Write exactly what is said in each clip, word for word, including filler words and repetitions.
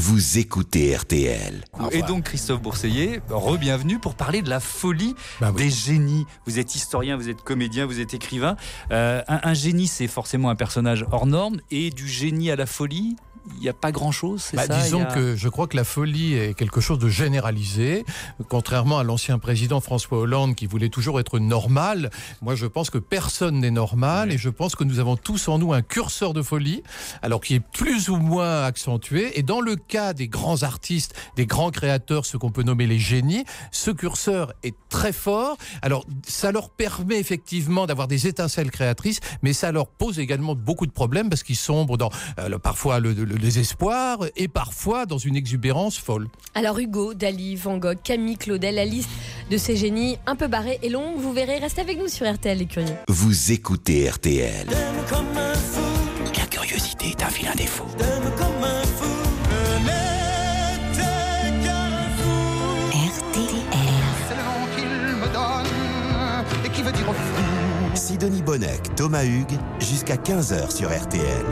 Vous écoutez R T L. Et donc Christophe Bourseiller, re-bienvenue pour parler de la folie bah oui. des génies. Vous êtes historien, vous êtes comédien, vous êtes écrivain. Euh, un, un génie, c'est forcément un personnage hors norme. Et du génie à la folie, il n'y a pas grand-chose, c'est bah, ça Disons a... que je crois que la folie est quelque chose de généralisé. Contrairement à l'ancien président François Hollande qui voulait toujours être normal, moi je pense que personne n'est normal oui. et je pense que nous avons tous en nous un curseur de folie, alors qui est plus ou moins accentué. Et dans le cas des grands artistes, des grands créateurs, ceux qu'on peut nommer les génies, ce curseur est très fort. Alors ça leur permet effectivement d'avoir des étincelles créatrices, mais ça leur pose également beaucoup de problèmes parce qu'ils sombrent dans euh, parfois le, le le désespoir et parfois dans une exubérance folle. Alors Hugo, Dali, Van Gogh, Camille Claudel, la liste de ces génies un peu barrée et longue, vous verrez, restez avec nous sur R T L les curieux. Vous écoutez R T L. La curiosité est un vilain défaut. R T L. C'est le nom qu'il me donne et qui veut dire au fond. Sidonie Bonnec, Thomas Hugues, jusqu'à quinze heures sur R T L.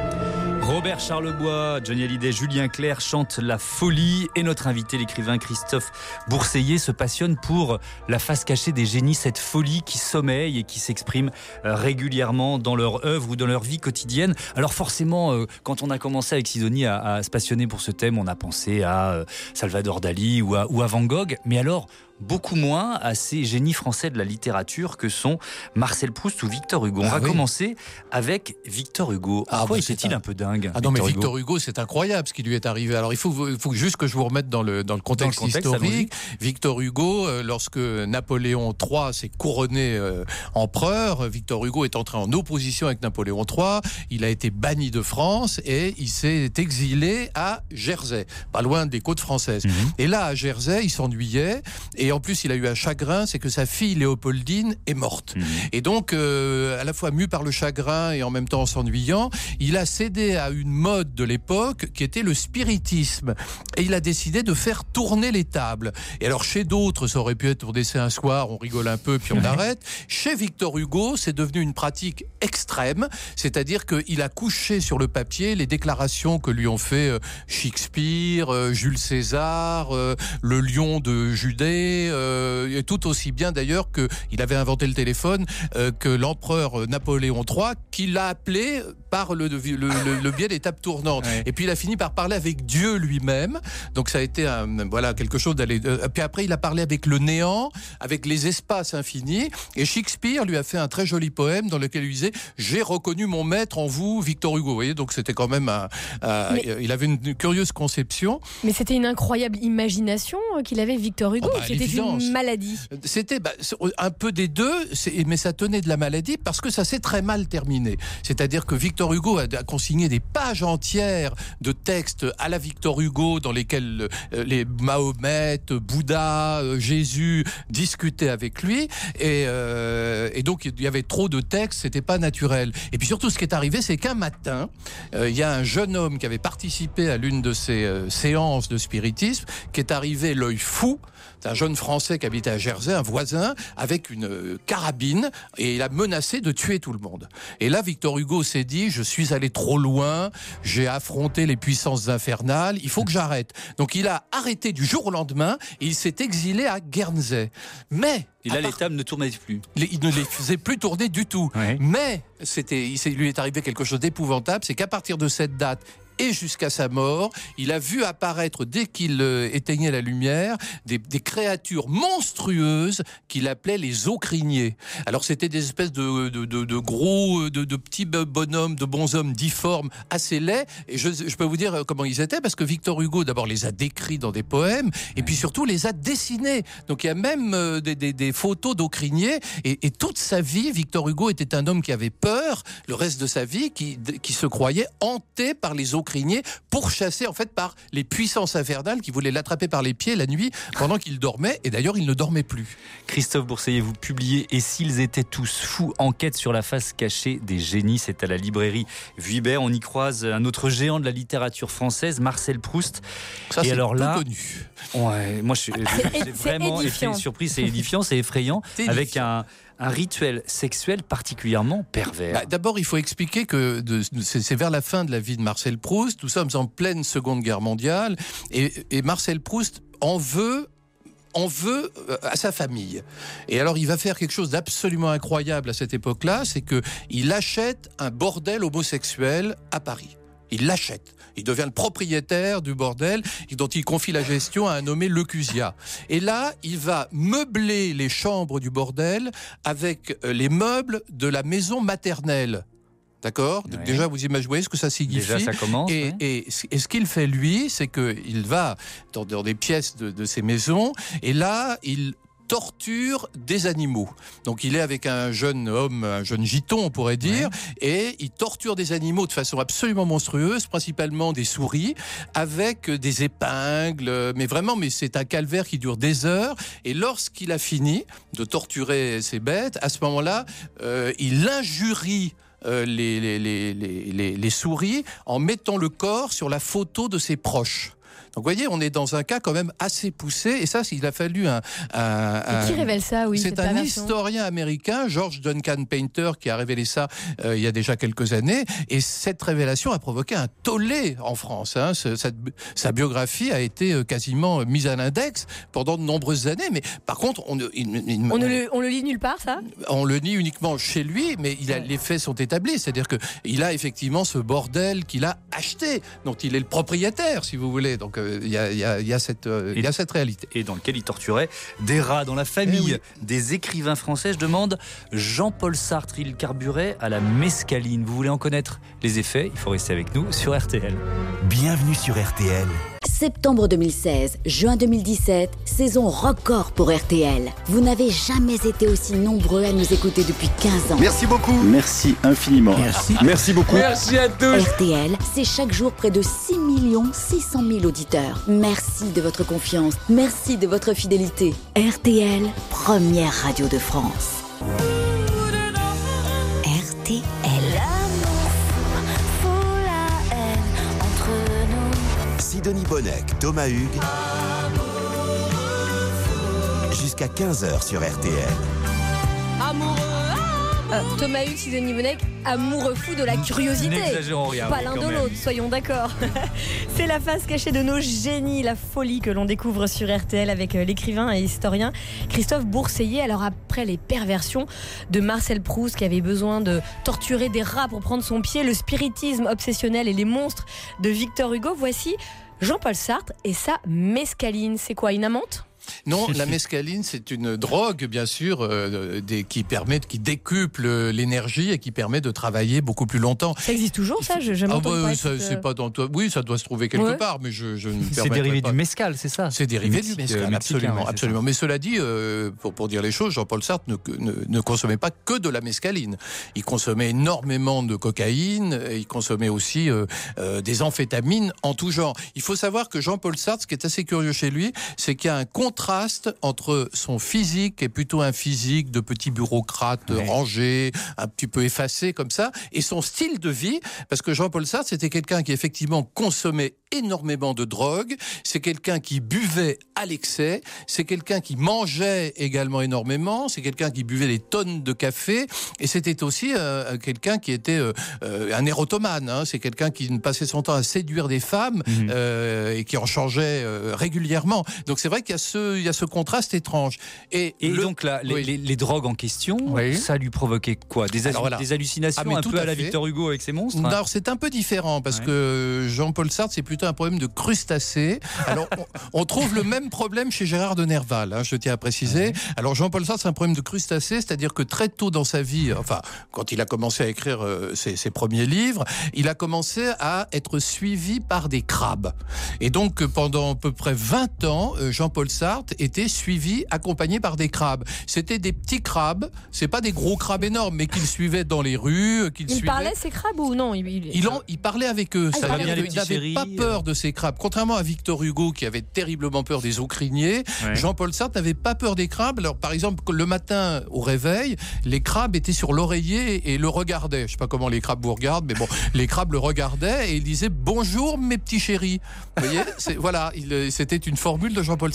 Robert Charlebois, Johnny Hallyday, Julien Clerc chantent la folie et notre invité, l'écrivain Christophe Bourseiller, se passionne pour la face cachée des génies, cette folie qui sommeille et qui s'exprime régulièrement dans leur œuvre ou dans leur vie quotidienne. Alors forcément, quand on a commencé avec Sidonie à, à se passionner pour ce thème, on a pensé à Salvador Dali ou à, ou à Van Gogh, mais alors beaucoup moins à ces génies français de la littérature que sont Marcel Proust ou Victor Hugo. On ah va oui. commencer avec Victor Hugo. Ah, Pourquoi bah, était-il un... un peu dingue? Ah non, Victor mais Victor Hugo, Hugo c'est incroyable ce qui lui est arrivé. Alors il faut, il faut juste que je vous remette dans le, dans le contexte, dans le contexte historique. Victor Hugo, euh, lorsque Napoléon trois s'est couronné euh, empereur, Victor Hugo est entré en opposition avec Napoléon trois. Il a été banni de France et il s'est exilé à Jersey, pas loin des côtes françaises. Mm-hmm. Et là, à Jersey, il s'ennuyait. Et en plus, il a eu un chagrin, c'est que sa fille Léopoldine est morte. Mmh. Et donc, euh, à la fois mu par le chagrin et en même temps en s'ennuyant, il a cédé à une mode de l'époque qui était le spiritisme. Et il a décidé de faire tourner les tables. Et alors, chez d'autres, ça aurait pu être pour décès un soir, on rigole un peu puis on mmh. arrête. Chez Victor Hugo, c'est devenu une pratique extrême, c'est-à-dire qu'il a couché sur le papier les déclarations que lui ont fait Shakespeare, Jules César, le lion de Judée, Euh, tout aussi bien d'ailleurs qu'il avait inventé le téléphone euh, que l'empereur Napoléon trois, qui l'a appelé par le, le, le, le biais des tables tournantes. Ouais. Et puis il a fini par parler avec Dieu lui-même. Donc ça a été un, voilà, quelque chose d'aller... Euh, puis après il a parlé avec le néant, avec les espaces infinis. Et Shakespeare lui a fait un très joli poème dans lequel il disait « J'ai reconnu mon maître en vous, Victor Hugo ». Vous voyez, donc c'était quand même un... un mais, il avait une, une curieuse conception. Mais c'était une incroyable imagination qu'il avait, Victor Hugo. Oh bah, c'était une maladie. C'était bah, un peu des deux, mais ça tenait de la maladie parce que ça s'est très mal terminé. C'est-à-dire que Victor Hugo a consigné des pages entières de textes à la Victor Hugo dans lesquels les Mahomet, Bouddha, Jésus discutaient avec lui et, euh, et donc il y avait trop de textes, c'était pas naturel. Et puis surtout ce qui est arrivé, c'est qu'un matin, euh, il y a un jeune homme qui avait participé à l'une de ces euh, séances de spiritisme qui est arrivé l'œil fou. C'est un jeune Français qui habitait à Jersey, un voisin, avec une euh, carabine, et il a menacé de tuer tout le monde. Et là, Victor Hugo s'est dit, je suis allé trop loin, j'ai affronté les puissances infernales, il faut que j'arrête. Donc il a arrêté du jour au lendemain, et il s'est exilé à Guernsey. Mais... Et là, part... les tables ne tournaient plus. Il ne les faisait plus tourner du tout. Ouais. Mais c'était, il lui est arrivé quelque chose d'épouvantable, c'est qu'à partir de cette date, et jusqu'à sa mort, il a vu apparaître, dès qu'il euh, éteignait la lumière, des, des créatures monstrueuses qu'il appelait les ocrignés. Alors c'était des espèces de, de, de, de gros, de, de petits bonhommes, de bonshommes difformes, assez laids. Et je, je peux vous dire comment ils étaient, parce que Victor Hugo d'abord les a décrits dans des poèmes, et puis surtout les a dessinés. Donc il y a même euh, des, des, des photos d'ocrignés, et, et toute sa vie, Victor Hugo était un homme qui avait peur, le reste de sa vie, qui, qui se croyait hanté par les ocrignés, pourchassé en fait par les puissances infernales qui voulaient l'attraper par les pieds la nuit pendant qu'il dormait, et d'ailleurs il ne dormait plus. Christophe Bourseiller, vous publiez « Et s'ils étaient tous fous ?» enquête sur la face cachée des génies. C'est à la librairie Vuibert. On y croise un autre géant de la littérature française, Marcel Proust. Ça, et c'est alors là, connu. Ouais, moi je, je, j'ai vraiment été surpris, c'est édifiant, c'est effrayant, avec un, un rituel sexuel particulièrement pervers. Bah, d'abord, il faut expliquer que de, c'est, c'est vers la fin de la vie de Marcel Proust. Nous sommes en pleine Seconde Guerre mondiale et, et Marcel Proust en veut on veut à sa famille. Et alors, il va faire quelque chose d'absolument incroyable à cette époque-là, c'est qu'il achète un bordel homosexuel à Paris. Il l'achète. Il devient le propriétaire du bordel dont il confie la gestion à un nommé Lecuzia. Et là, il va meubler les chambres du bordel avec les meubles de la maison maternelle. D'accord ? Ouais. Déjà, vous imaginez ce que ça signifie. Déjà, ça commence. Et, ouais. et, et ce qu'il fait, lui, c'est qu'il va dans, dans des pièces de, de ces maisons, et là, il torture des animaux. Donc, il est avec un jeune homme, un jeune giton, on pourrait dire, ouais. et il torture des animaux de façon absolument monstrueuse, principalement des souris, avec des épingles, mais vraiment, mais c'est un calvaire qui dure des heures, et lorsqu'il a fini de torturer ces bêtes, à ce moment-là, euh, il injurie Euh, les, les, les, les, les souris en mettant le corps sur la photo de ses proches. Donc vous voyez, on est dans un cas quand même assez poussé, et ça, il a fallu un... un, un... Et qui révèle ça, oui. C'est un historien américain, George Duncan Painter, qui a révélé ça euh, il y a déjà quelques années, et cette révélation a provoqué un tollé en France. Hein. Ce, cette, sa biographie a été quasiment mise à l'index pendant de nombreuses années, mais par contre... On, il, il, on, ne le, on le lit nulle part, ça ? On le lit uniquement chez lui, mais il a, les faits sont établis, c'est-à-dire qu'il a effectivement ce bordel qu'il a acheté, dont il est le propriétaire, si vous voulez, donc... Il y, a, il, y a, il, y a cette, euh, il y a cette réalité. Et dans lequel il torturait des rats. Dans la famille eh oui. des écrivains français, je demande Jean-Paul Sartre, il carburait à la mescaline. Vous voulez en connaître les effets ? Il faut rester avec nous sur R T L. Bienvenue sur R T L. Septembre deux mille seize, juin deux mille dix-sept, saison record pour R T L. Vous n'avez jamais été aussi nombreux à nous écouter depuis quinze ans. Merci beaucoup. Merci infiniment. Merci. Merci beaucoup. Merci à tous. R T L, c'est chaque jour près de six millions six cent mille auditeurs. Merci de votre confiance. Merci de votre fidélité. R T L, première radio de France. R T L. Sidonie Bonnec, Thomas Hugues. Jusqu'à quinze heures sur R T L. Amoureux. Euh, Thomas Hugues, Sidonie Bonnec, amoureux fou de la curiosité. N'exagérons rien. Pas l'un de l'autre, soyons d'accord. C'est la face cachée de nos génies, la folie que l'on découvre sur R T L avec l'écrivain et historien Christophe Bourseiller. Alors après les perversions de Marcel Proust qui avait besoin de torturer des rats pour prendre son pied, le spiritisme obsessionnel et les monstres de Victor Hugo, voici Jean-Paul Sartre et sa mescaline. C'est quoi, une amante ? Non, la mescaline, c'est une drogue, bien sûr, euh, des, qui permet, qui décuple l'énergie et qui permet de travailler beaucoup plus longtemps. Ça existe toujours, ça ? Je, je ah, bah, pas ça, c'est pas dans, oui, ça doit se trouver quelque ouais. part, mais je, je ne C'est dérivé pas. Du mescal, c'est ça ? C'est dérivé du mescal, euh, absolument, ouais, absolument. Mais cela dit, euh, pour, pour dire les choses, Jean-Paul Sartre ne, ne, ne consommait pas que de la mescaline. Il consommait énormément de cocaïne, et il consommait aussi euh, euh, des amphétamines en tout genre. Il faut savoir que Jean-Paul Sartre, ce qui est assez curieux chez lui, c'est qu'il y a un contraste entre entre son physique, qui est plutôt un physique de petit bureaucrate ouais. rangé, un petit peu effacé comme ça, et son style de vie, parce que Jean-Paul Sartre, c'était quelqu'un qui effectivement consommait énormément de drogue, c'est quelqu'un qui buvait à l'excès, c'est quelqu'un qui mangeait également énormément, c'est quelqu'un qui buvait des tonnes de café, et c'était aussi euh, quelqu'un qui était euh, euh, un érotomane, hein, c'est quelqu'un qui passait son temps à séduire des femmes mmh. euh, et qui en changeait euh, régulièrement. Donc c'est vrai qu'il y a ce, il y a ce contraste étrange. Et, et le... donc là, les, oui. les, les drogues en question, oui. ça lui provoquait quoi ? Des, hallu- voilà. des hallucinations ah, un peu à, à la Victor Hugo avec ses monstres ? Alors c'est un peu différent parce ouais. que Jean-Paul Sartre, c'est plutôt un problème de crustacés. Alors on, on trouve le même problème chez Gérard de Nerval, hein, je tiens à préciser. Ouais. Alors Jean-Paul Sartre, c'est un problème de crustacés, c'est-à-dire que très tôt dans sa vie, enfin quand il a commencé à écrire euh, ses, ses premiers livres, il a commencé à être suivi par des crabes. Et donc pendant à peu près vingt ans, euh, Jean-Paul Sartre était suivi, accompagné par des crabes. C'était des petits crabes, c'est pas des gros crabes énormes, mais qu'il suivait dans les rues, qu'il il suivait. parlait ces crabes ou non il, il... Il, en, il parlait avec eux. Ah, ça il il n'avait pas peur de ces crabes. Contrairement à Victor Hugo, qui avait terriblement peur des aucriniers, ouais. Jean-Paul Sartre n'avait pas peur des crabes. Alors, par exemple, le matin, au réveil, les crabes étaient sur l'oreiller et le regardaient. Je ne sais pas comment les crabes vous regardent, mais bon, les crabes le regardaient et il disait « Bonjour, mes petits chéris ». Vous voyez, c'est, voilà, il, c'était une formule de Jean-Paul Sartre. Il a quand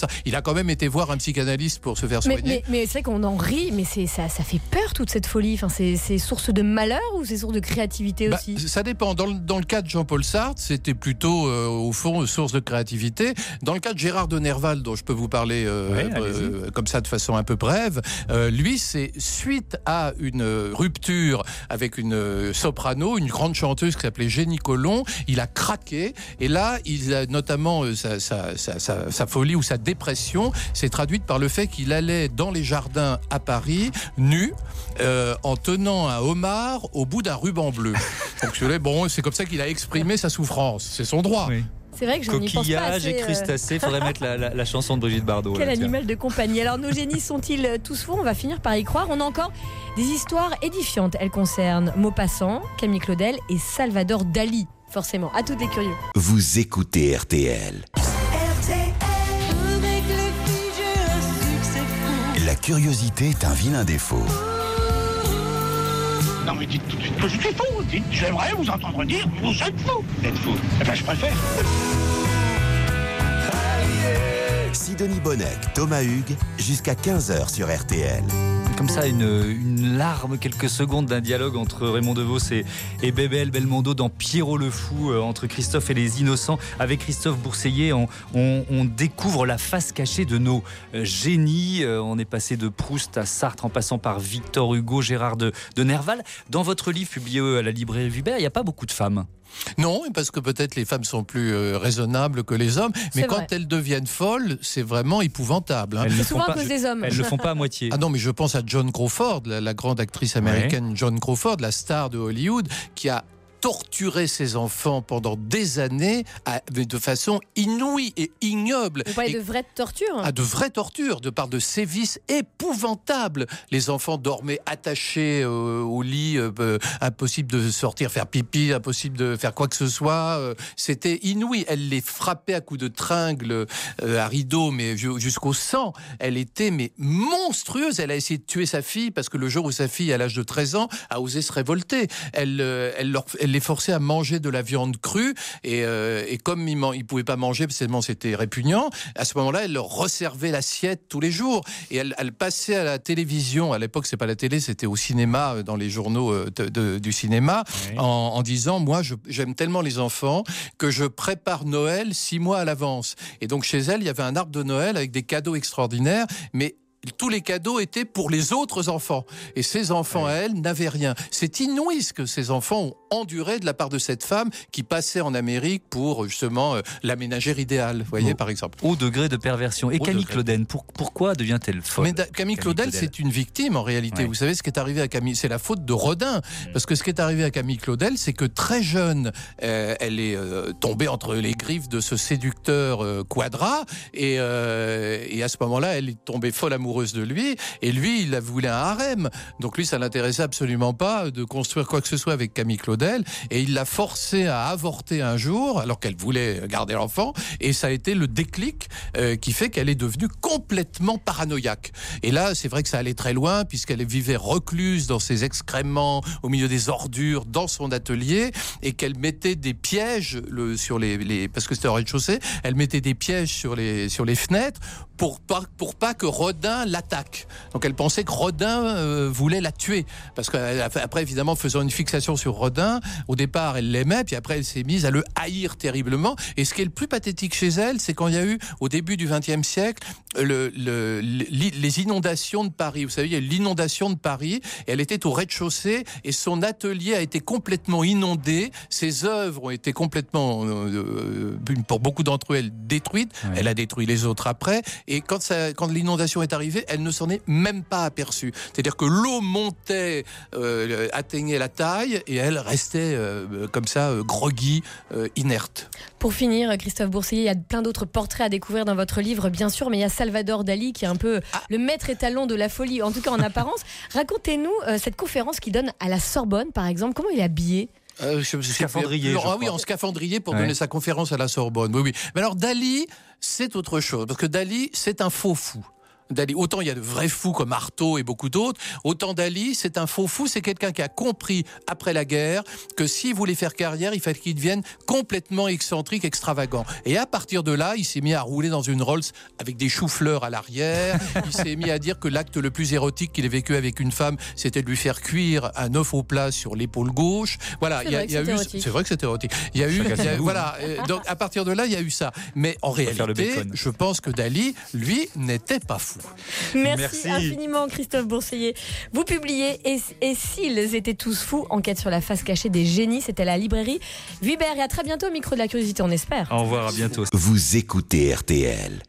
quand même été voir un psychanalyste pour se faire soigner. Mais, mais, mais c'est vrai qu'on en rit, mais c'est, ça, ça fait peur toute cette folie. Enfin, c'est, c'est source de malheur ou c'est source de créativité bah, aussi? Ça dépend. Dans le, dans le cas de Jean-Paul Sartre, c'était plutôt euh, au fond source de créativité. Dans le cas de Gérard de Nerval, dont je peux vous parler euh, ouais, euh, comme ça de façon un peu brève, euh, lui, c'est suite à une rupture avec une soprano, une grande chanteuse qui s'appelait Jenny Colomb, il a craqué et là, il a notamment euh, sa, sa, sa, sa, sa folie ou sa dépression s'est traduite par le fait qu'il allait dans les jardins à Paris, nu, euh, en tenant un homard au bout d'un ruban bleu. Donc bon, c'est comme ça qu'il a exprimé sa souffrance. C'est son droit. Oui. C'est vrai que je n'y pense pas Coquillage assez, et crustacés, il faudrait mettre la, la, la chanson de Brigitte Bardot. Quel là, animal de compagnie. Alors nos génies sont-ils tous fous? On va finir par y croire. On a encore des histoires édifiantes. Elles concernent Maupassant, Camille Claudel et Salvador Dali. Forcément, à toutes les curieux. Vous écoutez R T L. R T L, avec les filles, j'ai un succès fou. La curiosité est un vilain défaut. Non mais dites tout de suite que je suis fou. Dites, j'aimerais vous entendre dire vous êtes fou. Vous êtes fou. Eh ben je préfère. Sidonie Bonnec, Thomas Hugues, jusqu'à quinze heures sur R T L. Comme ça, une, une larme, quelques secondes d'un dialogue entre Raymond DeVos et, et Bébel Belmondo dans Pierrot le Fou, euh, entre Christophe et les Innocents. Avec Christophe Bourseiller, on, on, on découvre la face cachée de nos euh, génies. Euh, on est passé de Proust à Sartre, en passant par Victor Hugo, Gérard de, de Nerval. Dans votre livre publié à la librairie Vubert, il n'y a pas beaucoup de femmes. Non, parce que peut-être les femmes sont plus euh, raisonnables que les hommes, mais c'est quand vrai. elles deviennent folles, c'est vraiment épouvantable. Hein. Elles C'est ne souvent font à pas, cause des hommes. elles le font pas à moitié. Ah non, mais je pense à Joan Crawford, la, la grande actrice américaine ouais. Joan Crawford, la star de Hollywood, qui a torturer ses enfants pendant des années à, de façon inouïe et ignoble. Vous parlez de vraies tortures? À de vraies tortures, de par de sévices épouvantables. Les enfants dormaient attachés euh, au lit, euh, impossible de sortir faire pipi, impossible de faire quoi que ce soit. Euh, c'était inouï. Elle les frappait à coups de tringles euh, à rideau, mais jusqu'au sang. Elle était mais monstrueuse. Elle a essayé de tuer sa fille parce que le jour où sa fille, à l'âge de treize ans, a osé se révolter. Elle, euh, elle leur elle les forçait à manger de la viande crue et, euh, et comme ils ne pouvaient pas manger parce que c'était répugnant, à ce moment-là, elle leur resservait l'assiette tous les jours et elle, elle passait à la télévision, à l'époque c'est pas la télé, c'était au cinéma, dans les journaux de, de, du cinéma, oui. en, en disant moi je, j'aime tellement les enfants que je prépare Noël six mois à l'avance. Et donc chez elle, il y avait un arbre de Noël avec des cadeaux extraordinaires, mais tous les cadeaux étaient pour les autres enfants. Et ces enfants, ouais. à elle, n'avaient rien. C'est inouï ce que ces enfants ont enduré de la part de cette femme qui passait en Amérique pour, justement, euh, la ménagère idéale, vous voyez, oh. par exemple. Au degré de perversion. Et Au Camille degré. Claudel, pour, pourquoi devient-elle folle? Mais da, Camille, Camille Claudel, Claudel, c'est une victime, en réalité. Ouais. Vous savez, ce qui est arrivé à Camille, c'est la faute de Rodin. Mmh. Parce que ce qui est arrivé à Camille Claudel, c'est que très jeune, euh, elle est euh, tombée entre les griffes de ce séducteur euh, Quadra, et, euh, et à ce moment-là, elle est tombée folle amoureuse de lui, et lui, il voulait un harem. Donc lui, ça l'intéressait absolument pas de construire quoi que ce soit avec Camille Claudel, et il l'a forcée à avorter un jour, alors qu'elle voulait garder l'enfant, et ça a été le déclic euh, qui fait qu'elle est devenue complètement paranoïaque. Et là, c'est vrai que ça allait très loin, puisqu'elle vivait recluse dans ses excréments, au milieu des ordures, dans son atelier, et qu'elle mettait des pièges le, sur les, les, parce que c'était au rez-de-chaussée, elle mettait des pièges sur les, sur les fenêtres, pour pas, pour pas que Rodin l'attaque. Donc elle pensait que Rodin euh, voulait la tuer. Parce qu'après, évidemment, faisant une fixation sur Rodin, au départ, elle l'aimait, puis après, elle s'est mise à le haïr terriblement. Et ce qui est le plus pathétique chez elle, c'est quand il y a eu, au début du vingtième siècle, le, le, le, les inondations de Paris. Vous savez, il y a eu l'inondation de Paris, et elle était au rez-de-chaussée, et son atelier a été complètement inondé. Ses œuvres ont été complètement, euh, pour beaucoup d'entre eux, elles détruites. Ouais. Elle a détruit les autres après. Et quand, ça, quand l'inondation est arrivée, elle ne s'en est même pas aperçue. C'est-à-dire que l'eau montait, euh, atteignait la taille, et elle restait euh, comme ça, euh, groggy, euh, inerte. Pour finir, Christophe Bourseiller, il y a plein d'autres portraits à découvrir dans votre livre, bien sûr, mais il y a Salvador Dali qui est un peu ah. le maître étalon de la folie, en tout cas en apparence. Racontez-nous euh, cette conférence qu'il donne à la Sorbonne, par exemple. Comment il est habillé ? Euh, je, je, scaphandrier. Ah oui, en scaphandrier pour ouais. donner sa conférence à la Sorbonne. Oui, oui. Mais alors Dali, c'est autre chose, parce que Dali, c'est un faux fou. Dali. Autant il y a de vrais fous comme Artaud et beaucoup d'autres, autant Dali, c'est un faux fou, c'est quelqu'un qui a compris après la guerre que s'il voulait faire carrière, il fallait qu'il devienne complètement excentrique, extravagant. Et à partir de là, il s'est mis à rouler dans une Rolls avec des choux-fleurs à l'arrière. Il s'est mis à dire que l'acte le plus érotique qu'il ait vécu avec une femme, c'était de lui faire cuire un œuf au plat sur l'épaule gauche. Voilà, il y a, il y a eu. C'est vrai que c'était érotique. Il y a eu. Il y a, voilà. Donc à partir de là, il y a eu ça. Mais en réalité, je pense que Dali, lui, n'était pas fou. Merci, Merci infiniment, Christophe Bourseiller. Vous publiez Et, et s'ils étaient tous fous, enquête sur la face cachée des génies. C'était à la librairie Vuibert. Et à très bientôt au micro de la curiosité, on espère. Au revoir, à bientôt. Vous écoutez R T L.